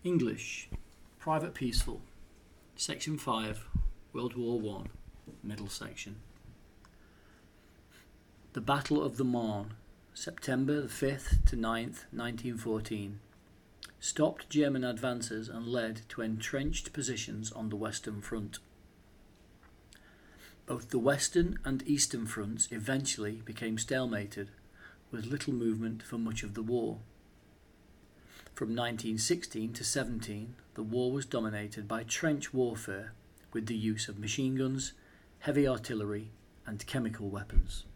English, Private Peaceful, Section 5, World War I, middle section. The Battle of the Marne, September the 5th to 9th, 1914, stopped German advances and led to entrenched positions on the Western Front. Both the Western and Eastern fronts eventually became stalemated, with little movement for much of the war. From 1916 to 17, the war was dominated by trench warfare with the use of machine guns, heavy artillery and chemical weapons.